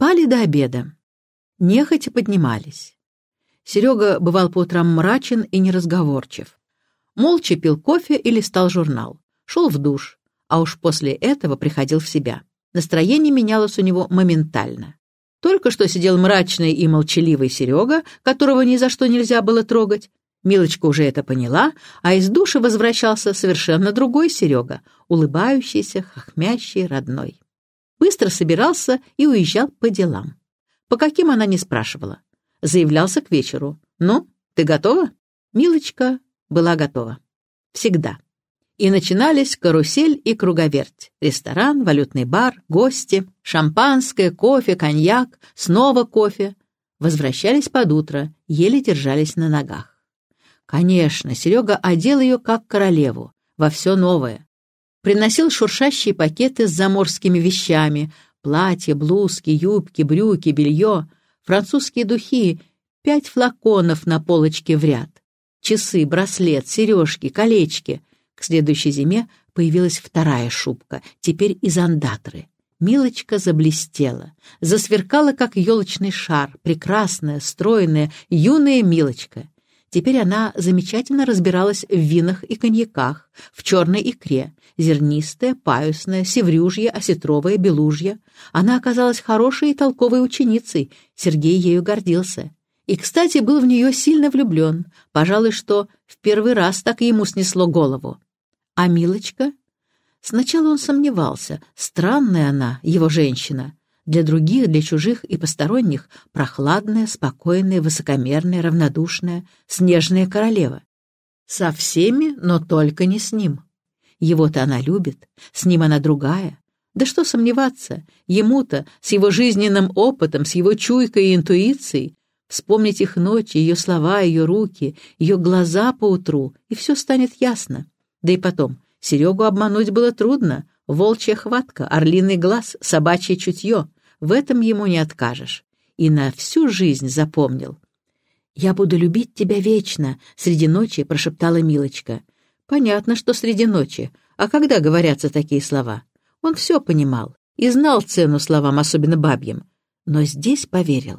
Спали до обеда. Нехотя поднимались. Серега бывал по утрам мрачен и неразговорчив. Молча пил кофе и листал журнал. Шел в душ, а уж после этого приходил в себя. Настроение менялось у него моментально. Только что сидел мрачный и молчаливый Серега, которого ни за что нельзя было трогать. Милочка уже это поняла, а из душа возвращался совершенно другой Серега, улыбающийся, хохмящий, родной. Быстро собирался и уезжал по делам. По каким она не спрашивала. Заявлялся к вечеру. «Ну, ты готова?» Милочка была готова. Всегда. И начинались карусель и круговерть. Ресторан, валютный бар, гости, шампанское, кофе, коньяк, снова кофе. Возвращались под утро, еле держались на ногах. Конечно, Серега одел ее как королеву, во все новое. Приносил шуршащие пакеты с заморскими вещами, платья, блузки, юбки, брюки, белье, французские духи, 5 флаконов на полочке в ряд, часы, браслет, сережки, колечки. К следующей зиме появилась вторая шубка, теперь из андатры. Милочка заблестела, засверкала, как елочный шар, прекрасная, стройная, юная Милочка. Теперь она замечательно разбиралась в винах и коньяках, в черной икре, зернистая, паюсная, севрюжья, осетровая, белужья. Она оказалась хорошей и толковой ученицей, Сергей ею гордился. И, кстати, был в нее сильно влюблен, пожалуй, что в первый раз так ему снесло голову. А Милочка? Сначала он сомневался, странная она, его женщина. Для других, для чужих и посторонних прохладная, спокойная, высокомерная, равнодушная, снежная королева. Со всеми, но только не с ним. Его-то она любит, с ним она другая. Да что сомневаться, ему-то, с его жизненным опытом, с его чуйкой и интуицией, вспомнить их ночи, ее слова, ее руки, ее глаза поутру, и все станет ясно. Да и потом, Серегу обмануть было трудно. Волчья хватка, орлиный глаз, собачье чутье. В этом ему не откажешь. И на всю жизнь запомнил. «Я буду любить тебя вечно», — среди ночи прошептала Милочка. Понятно, что среди ночи. А когда говорятся такие слова? Он все понимал и знал цену словам, особенно бабьим. Но здесь поверил.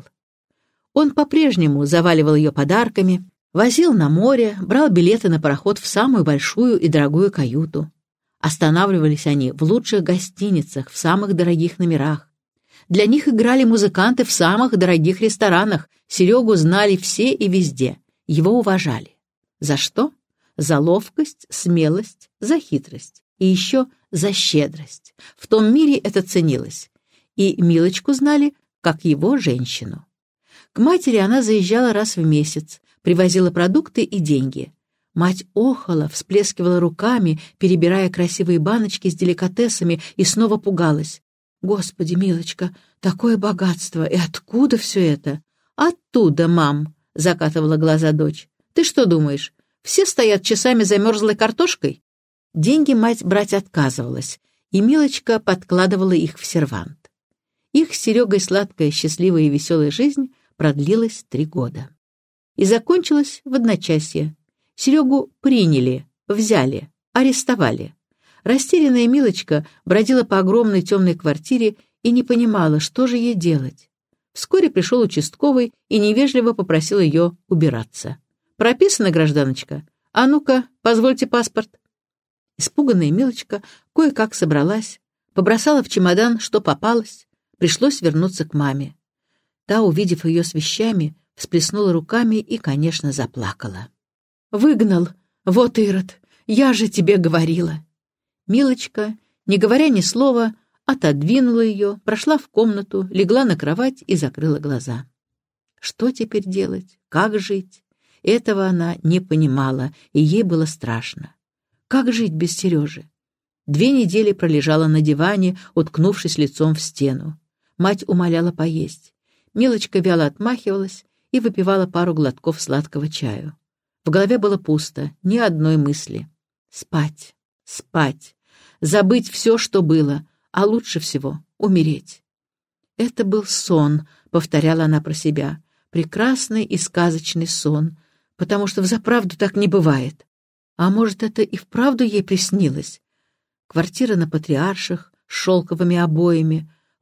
Он по-прежнему заваливал ее подарками, возил на море, брал билеты на пароход в самую большую и дорогую каюту. Останавливались они в лучших гостиницах, в самых дорогих номерах. Для них играли музыканты в самых дорогих ресторанах. Серегу знали все и везде. Его уважали. За что? За ловкость, смелость, за хитрость. И еще за щедрость. В том мире это ценилось. И Милочку знали как его женщину. К матери она заезжала раз в месяц, привозила продукты и деньги. Мать охала, всплескивала руками, перебирая красивые баночки с деликатесами, и снова пугалась. «Господи, Милочка, такое богатство! И откуда все это?» «Оттуда, мам!» — закатывала глаза дочь. «Ты что думаешь, все стоят часами за мерзлой картошкой?» Деньги мать брать отказывалась, и Милочка подкладывала их в сервант. Их с Серегой сладкая, счастливая и веселая жизнь продлилась 3 года. И закончилась в одночасье. Серегу приняли, взяли, арестовали. Растерянная Милочка бродила по огромной темной квартире и не понимала, что же ей делать. Вскоре пришел участковый и невежливо попросил ее убираться. «Прописана, гражданочка? А ну-ка, позвольте паспорт». Испуганная Милочка кое-как собралась, побросала в чемодан, что попалось. Пришлось вернуться к маме. Та, увидев ее с вещами, всплеснула руками и, конечно, заплакала. «Выгнал! Вот Ирод! Я же тебе говорила!» Милочка, не говоря ни слова, отодвинула ее, прошла в комнату, легла на кровать и закрыла глаза. Что теперь делать? Как жить? Этого она не понимала, и ей было страшно. Как жить без Сережи? 2 недели пролежала на диване, уткнувшись лицом в стену. Мать умоляла поесть. Милочка вяло отмахивалась и выпивала пару глотков сладкого чаю. В голове было пусто, ни одной мысли. Спать, спать, забыть все, что было, а лучше всего умереть. «Это был сон», — повторяла она про себя, «прекрасный и сказочный сон, потому что взаправду так не бывает. А может, это и вправду ей приснилось? Квартира на Патриарших с шелковыми обоями,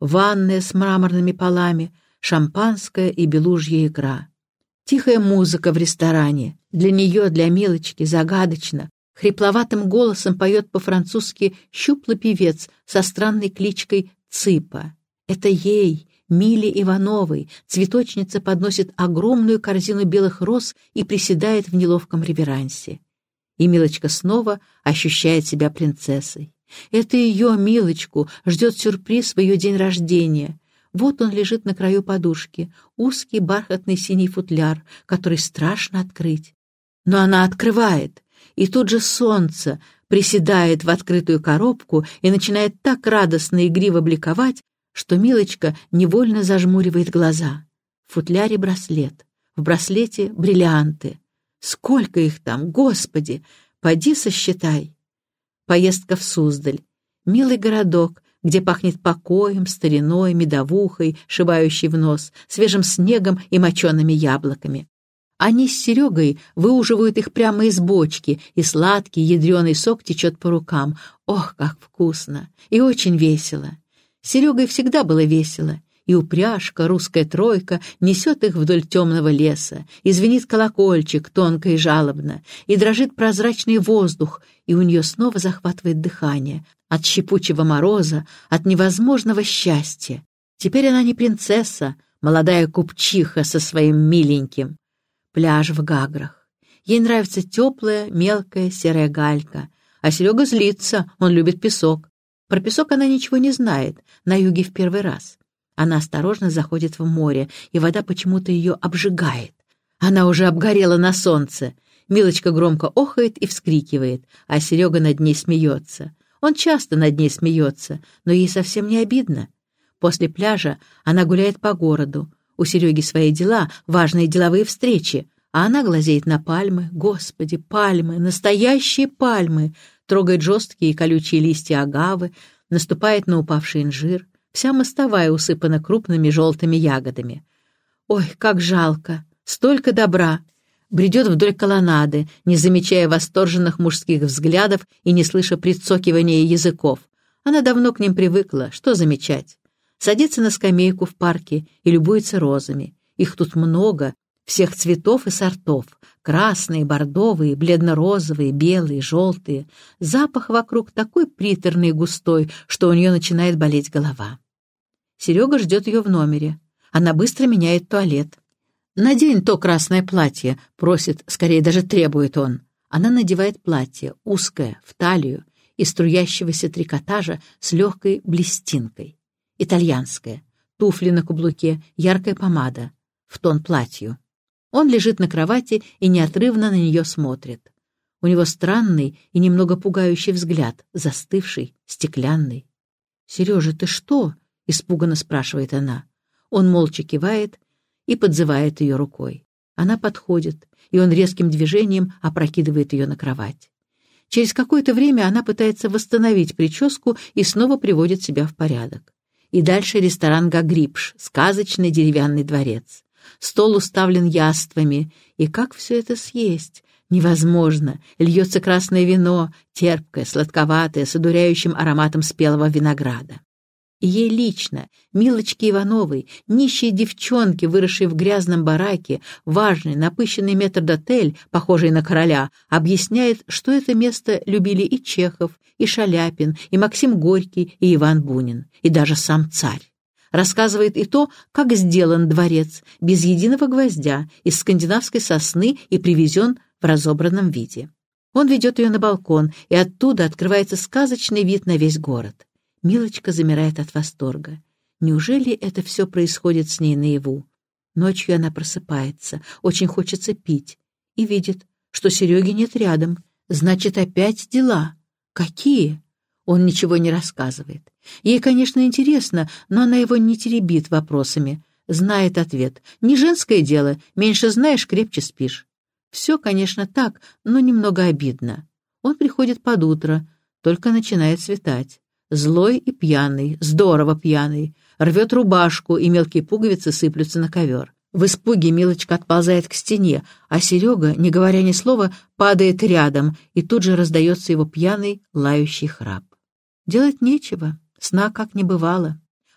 ванная с мраморными полами, шампанское и белужья икра. Тихая музыка в ресторане. Для нее, для Милочки, загадочно. Хрипловатым голосом поет по-французски щуплый певец со странной кличкой Цыпа. Это ей, Миле Ивановой, цветочница подносит огромную корзину белых роз и приседает в неловком реверансе. И Милочка снова ощущает себя принцессой. Это ее, Милочку, ждет сюрприз в ее день рождения. Вот он лежит на краю подушки, узкий бархатный синий футляр, который страшно открыть. Но она открывает, и тут же солнце приседает в открытую коробку и начинает так радостно и игриво бликовать, что Милочка невольно зажмуривает глаза. В футляре браслет, в браслете бриллианты. Сколько их там, Господи! Поди сосчитай. Поездка в Суздаль. Милый городок, где пахнет покоем, стариной, медовухой, шибающей в нос, свежим снегом и мочеными яблоками. Они с Серегой выуживают их прямо из бочки, и сладкий ядреный сок течет по рукам. Ох, как вкусно! И очень весело. С Серегой всегда было весело. И упряжка, русская тройка, несет их вдоль темного леса, и звенит колокольчик тонко и жалобно, и дрожит прозрачный воздух, и у нее снова захватывает дыхание от щепучего мороза, от невозможного счастья. Теперь она не принцесса, молодая купчиха со своим миленьким. Пляж в Гаграх. Ей нравится теплая, мелкая серая галька, а Серега злится, он любит песок. Про песок она ничего не знает, на юге в первый раз. Она осторожно заходит в море, и вода почему-то ее обжигает. Она уже обгорела на солнце. Милочка громко охает и вскрикивает, а Серега над ней смеется. Он часто над ней смеется, но ей совсем не обидно. После пляжа она гуляет по городу. У Сереги свои дела, важные деловые встречи, а она глазеет на пальмы. Господи, пальмы, настоящие пальмы! Трогает жесткие и колючие листья агавы, наступает на упавший инжир. Вся мостовая усыпана крупными желтыми ягодами. Ой, как жалко! Столько добра! Бредет вдоль колоннады, не замечая восторженных мужских взглядов и не слыша прицокивания языков. Она давно к ним привыкла, что замечать. Садится на скамейку в парке и любуется розами. Их тут много, всех цветов и сортов. Красные, бордовые, бледно-розовые, белые, желтые. Запах вокруг такой приторный и густой, что у нее начинает болеть голова. Серега ждет ее в номере. Она быстро меняет туалет. «Надень то красное платье», — просит, скорее даже требует он. Она надевает платье, узкое, в талию, из струящегося трикотажа с легкой блестинкой. Итальянское. Туфли на каблуке, яркая помада. В тон платью. Он лежит на кровати и неотрывно на нее смотрит. У него странный и немного пугающий взгляд, застывший, стеклянный. «Сережа, ты что?» — испуганно спрашивает она. Он молча кивает и подзывает ее рукой. Она подходит, и он резким движением опрокидывает ее на кровать. Через какое-то время она пытается восстановить прическу и снова приводит себя в порядок. И дальше ресторан «Гагрипш», сказочный деревянный дворец. Стол уставлен яствами, и как все это съесть? Невозможно. Льется красное вино, терпкое, сладковатое, с одуряющим ароматом спелого винограда. И ей лично, Милочке Ивановой, нищей девчонке, выросшей в грязном бараке, важный, напыщенный метрдотель, похожий на короля, объясняет, что это место любили и Чехов, и Шаляпин, и Максим Горький, и Иван Бунин, и даже сам царь. Рассказывает и то, как сделан дворец, без единого гвоздя, из скандинавской сосны и привезен в разобранном виде. Он ведет ее на балкон, и оттуда открывается сказочный вид на весь город. Милочка замирает от восторга. Неужели это все происходит с ней наяву? Ночью она просыпается, очень хочется пить, и видит, что Сереги нет рядом. Значит, опять дела. Какие? Он ничего не рассказывает. Ей, конечно, интересно, но она его не теребит вопросами. Знает ответ. Не женское дело, меньше знаешь, крепче спишь. Все, конечно, так, но немного обидно. Он приходит под утро, только начинает светать. Злой и пьяный, здорово пьяный. Рвет рубашку, и мелкие пуговицы сыплются на ковер. В испуге Милочка отползает к стене, а Серега, не говоря ни слова, падает рядом, и тут же раздается его пьяный, лающий храп. Делать нечего, сна как не бывало.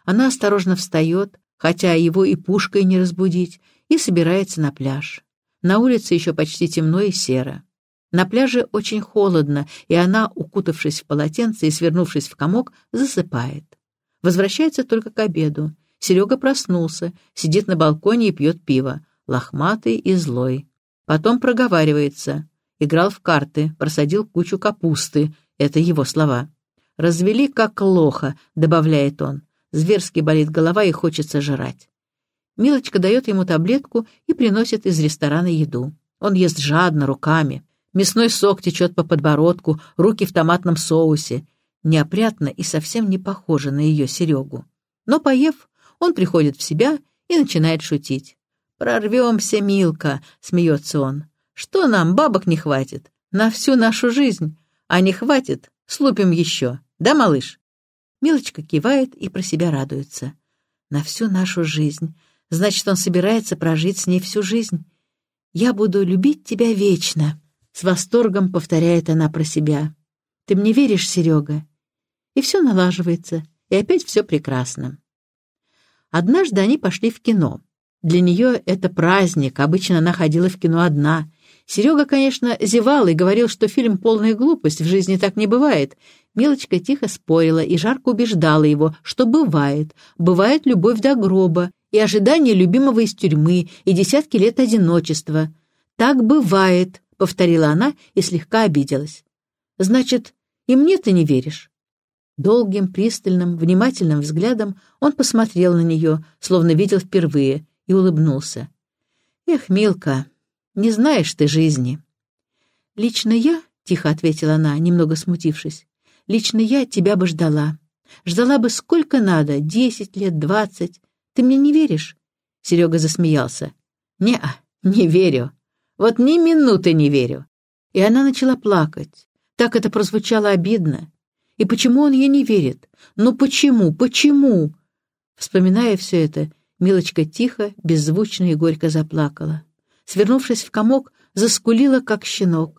Она осторожно встает, хотя его и пушкой не разбудить, и собирается на пляж. На улице еще почти темно и серо. На пляже очень холодно, и она, укутавшись в полотенце и свернувшись в комок, засыпает. Возвращается только к обеду. Серега проснулся, сидит на балконе и пьет пиво, лохматый и злой. Потом проговаривается. Играл в карты, просадил кучу капусты. Это его слова. «Развели как лоха», — добавляет он. Зверски болит голова и хочется жрать. Милочка дает ему таблетку и приносит из ресторана еду. Он ест жадно, руками. Мясной сок течет по подбородку, руки в томатном соусе. Неопрятно и совсем не похоже на ее Серегу. Но, поев, он приходит в себя и начинает шутить. «Прорвемся, Милка», — смеется он. «Что нам, бабок не хватит? На всю нашу жизнь. А не хватит, слупим еще. Да, малыш?» Милочка кивает и про себя радуется. «На всю нашу жизнь. Значит, он собирается прожить с ней всю жизнь. Я буду любить тебя вечно», — с восторгом повторяет она про себя. «Ты мне веришь, Серега?» И все налаживается, и опять все прекрасно. Однажды они пошли в кино. Для нее это праздник, обычно она ходила в кино одна. Серега, конечно, зевал и говорил, что фильм полная глупость, в жизни так не бывает. Милочка тихо спорила и жарко убеждала его, что бывает. Бывает любовь до гроба, и ожидание любимого из тюрьмы, и десятки лет одиночества. «Так бывает», — повторила она и слегка обиделась. «Значит, и мне ты не веришь?» Долгим, пристальным, внимательным взглядом он посмотрел на нее, словно видел впервые, и улыбнулся. «Эх, Милка, не знаешь ты жизни». «Лично я», — тихо ответила она, немного смутившись, «лично я тебя бы ждала. Ждала бы сколько надо, 10 лет, 20. Ты мне не веришь?» Серега засмеялся. «Не-а, не верю. Вот ни минуты не верю». И она начала плакать. Так это прозвучало обидно. И почему он ей не верит? Ну почему? Почему? Вспоминая все это, Милочка тихо, беззвучно и горько заплакала. Свернувшись в комок, заскулила, как щенок.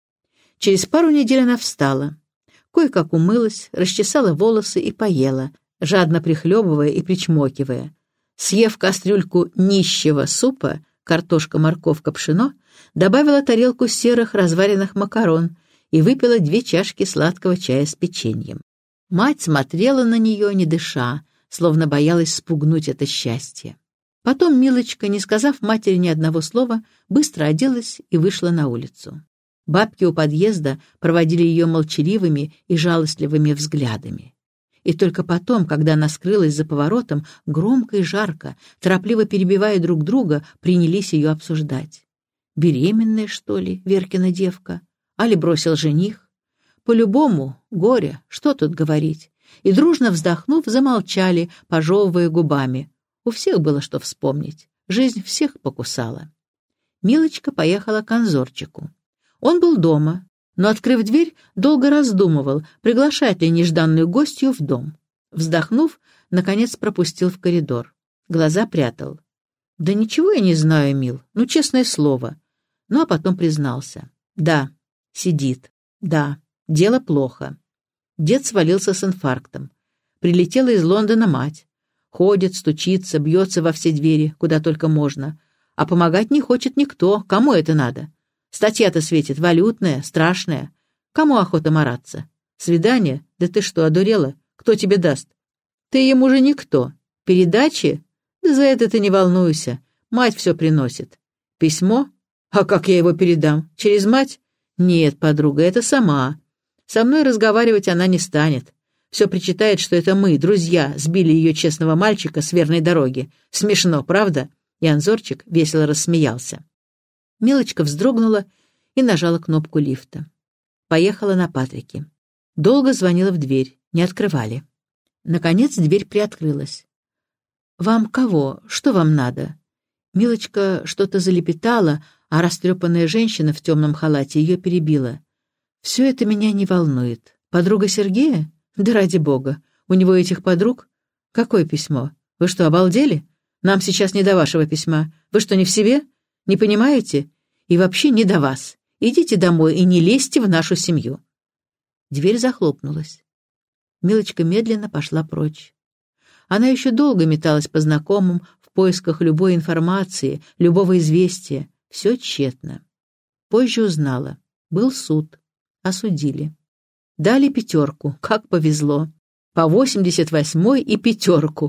Через пару недель она встала. Кое-как умылась, расчесала волосы и поела, жадно прихлебывая и причмокивая. Съев кастрюльку нищего супа, картошка, морковка, пшено, добавила тарелку серых разваренных макарон и выпила 2 чашки сладкого чая с печеньем. Мать смотрела на нее, не дыша, словно боялась спугнуть это счастье. Потом Милочка, не сказав матери ни одного слова, быстро оделась и вышла на улицу. Бабки у подъезда проводили ее молчаливыми и жалостливыми взглядами. И только потом, когда она скрылась за поворотом, громко и жарко, торопливо перебивая друг друга, принялись ее обсуждать. Беременная, что ли, Веркина девка? Али бросил жених? По-любому, горе, что тут говорить. И дружно вздохнув, замолчали, пожевывая губами. У всех было что вспомнить. Жизнь всех покусала. Милочка поехала к Анзорчику. Он был дома, но, открыв дверь, долго раздумывал, приглашать ли нежданную гостью в дом. Вздохнув, наконец пропустил в коридор. Глаза прятал. «Да ничего я не знаю, Мил, ну, честное слово». Ну, а потом признался. «Да, сидит. Да, дело плохо». Дед свалился с инфарктом. Прилетела из Лондона мать. Ходит, стучится, бьется во все двери, куда только можно. А помогать не хочет никто. Кому это надо? Статья-то светит валютная, страшная. Кому охота мараться? Свидание? Да ты что, одурела? Кто тебе даст? Ты ему же никто. Передачи? Да за это ты не волнуйся. Мать все приносит. Письмо? А как я его передам? Через мать? Нет, подруга, это сама. Со мной разговаривать она не станет. Все причитает, что это мы, друзья, сбили ее честного мальчика с верной дороги. Смешно, правда? И Анзорчик весело рассмеялся. Милочка вздрогнула и нажала кнопку лифта. Поехала на Патрике. Долго звонила в дверь, не открывали. Наконец дверь приоткрылась. «Вам кого? Что вам надо?» Милочка что-то залепетала, а растрепанная женщина в темном халате ее перебила. «Все это меня не волнует. Подруга Сергея? Да ради бога. У него этих подруг? Какое письмо? Вы что, обалдели? Нам сейчас не до вашего письма. Вы что, не в себе? Не понимаете? И вообще не до вас. Идите домой и не лезьте в нашу семью». Дверь захлопнулась. Милочка медленно пошла прочь. Она еще долго металась по знакомым в поисках любой информации, любого известия. Все тщетно. Позже узнала. Был суд. Осудили. Дали 5, как повезло. По 88-й и 5.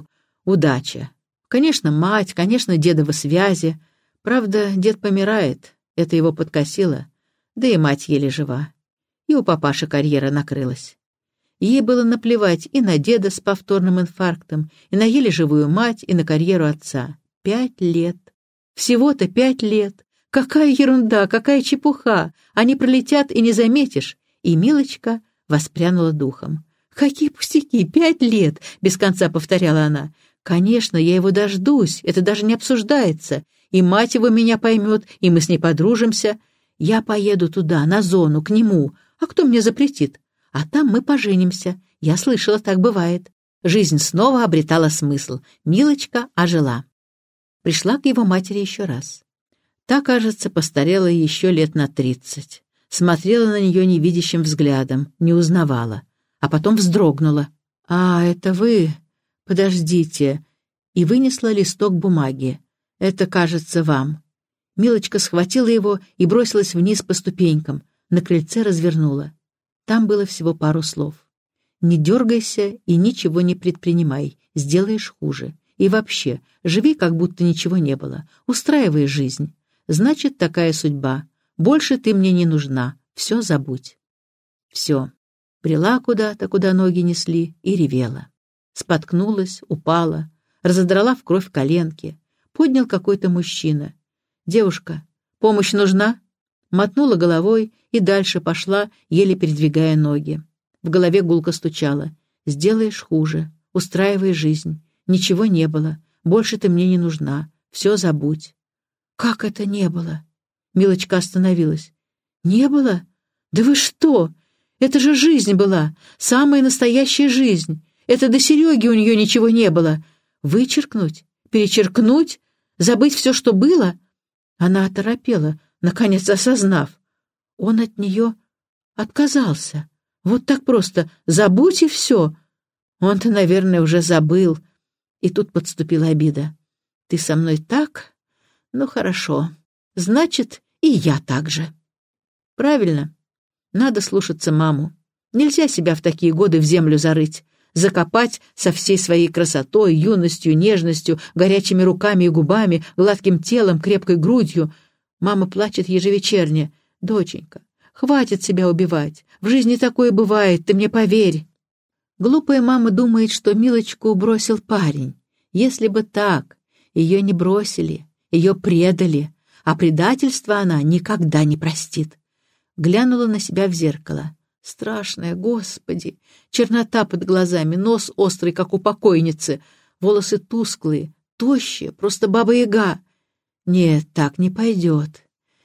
Удача. Конечно, мать, конечно, дедовы связи. Правда, дед помирает, это его подкосило. Да и мать еле жива. И у папаши карьера накрылась. Ей было наплевать и на деда с повторным инфарктом, и на еле живую мать, и на карьеру отца. 5 лет. Всего-то 5 лет. Какая ерунда, какая чепуха. Они пролетят, и не заметишь. И Милочка воспрянула духом. «Какие пустяки, 5 лет!» — без конца повторяла она. «Конечно, я его дождусь, это даже не обсуждается. И мать его меня поймет, и мы с ней подружимся. Я поеду туда, на зону, к нему. А кто мне запретит? А там мы поженимся. Я слышала, так бывает». Жизнь снова обретала смысл. Милочка ожила. Пришла к его матери еще раз. Та, кажется, постарела еще лет на 30. Смотрела на нее невидящим взглядом, не узнавала. А потом вздрогнула. «А, это вы? Подождите». И вынесла листок бумаги. «Это, кажется, вам». Милочка схватила его и бросилась вниз по ступенькам. На крыльце развернула. Там было всего пару слов. «Не дергайся и ничего не предпринимай. Сделаешь хуже. И вообще, живи, как будто ничего не было. Устраивай жизнь. Значит, такая судьба. Больше ты мне не нужна. Все забудь». Все. Брела куда-то, куда ноги несли, и ревела. Споткнулась, упала, разодрала в кровь коленки. Поднял какой-то мужчина. «Девушка, помощь нужна?» Мотнула головой и дальше пошла, еле передвигая ноги. В голове гулко стучало. «Сделаешь хуже. Устраивай жизнь. Ничего не было. Больше ты мне не нужна. Все забудь». «Как это не было?» Милочка остановилась. «Не было? Да вы что? Это же жизнь была. Самая настоящая жизнь. Это до Сереги у нее ничего не было. Вычеркнуть? Перечеркнуть? Забыть все, что было?» Она оторопела, наконец осознав. Он от нее отказался. Вот так просто. Забудь и все. Он-то, наверное, уже забыл. И тут подступила обида. «Ты со мной так? Ну, хорошо. Значит, и я так же». Правильно. Надо слушаться маму. Нельзя себя в такие годы в землю зарыть, закопать со всей своей красотой, юностью, нежностью, горячими руками и губами, гладким телом, крепкой грудью. Мама плачет ежевечерне. «Доченька, хватит себя убивать. В жизни такое бывает, ты мне поверь». Глупая мама думает, что Милочку бросил парень. Если бы так, ее не бросили, ее предали, а предательство она никогда не простит. Глянула на себя в зеркало. Страшная, Господи! Чернота под глазами, нос острый, как у покойницы, волосы тусклые, тощие, просто баба-яга. Нет, так не пойдет.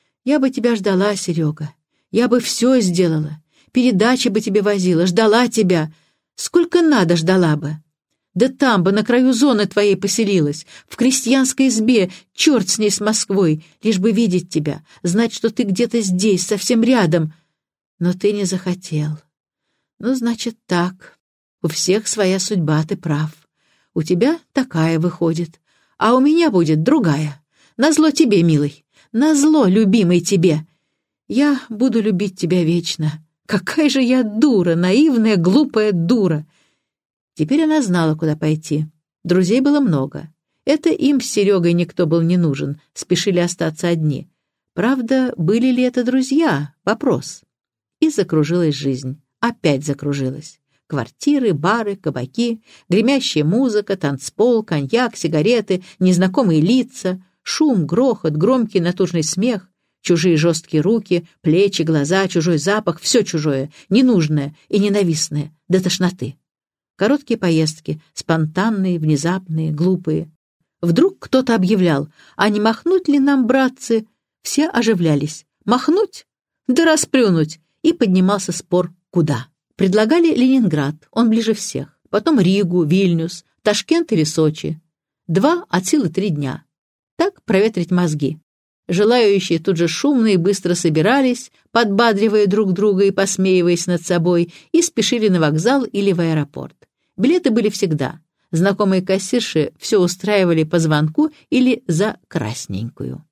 Я бы тебя ждала, Серега. Я бы все сделала. Передачи бы тебе возила, ждала тебя. Сколько надо ждала бы. Да там бы на краю зоны твоей поселилась, в крестьянской избе, черт с ней с Москвой, лишь бы видеть тебя, знать, что ты где-то здесь, совсем рядом. Но ты не захотел. Ну, значит, так. У всех своя судьба, ты прав. У тебя такая выходит, а у меня будет другая. Назло тебе, милый, назло, любимый тебе. Я буду любить тебя вечно. Какая же я дура, наивная, глупая дура. Теперь она знала, куда пойти. Друзей было много. Это им с Серегой никто был не нужен, спешили остаться одни. Правда, были ли это друзья? Вопрос. И закружилась жизнь. Опять закружилась. Квартиры, бары, кабаки, гремящая музыка, танцпол, коньяк, сигареты, незнакомые лица, шум, грохот, громкий натужный смех, чужие жесткие руки, плечи, глаза, чужой запах, все чужое, ненужное и ненавистное, до тошноты. Короткие поездки, спонтанные, внезапные, глупые. Вдруг кто-то объявлял: «А не махнуть ли нам, братцы?» Все оживлялись. «Махнуть? Да расплюнуть!» И поднимался спор «Куда?». Предлагали Ленинград, он ближе всех. Потом Ригу, Вильнюс, Ташкент или Сочи. 2 от силы 3 дня. Так проветрить мозги. Желающие тут же шумно и быстро собирались, подбадривая друг друга и посмеиваясь над собой, и спешили на вокзал или в аэропорт. Билеты были всегда. Знакомые кассирши все устраивали по звонку или за красненькую.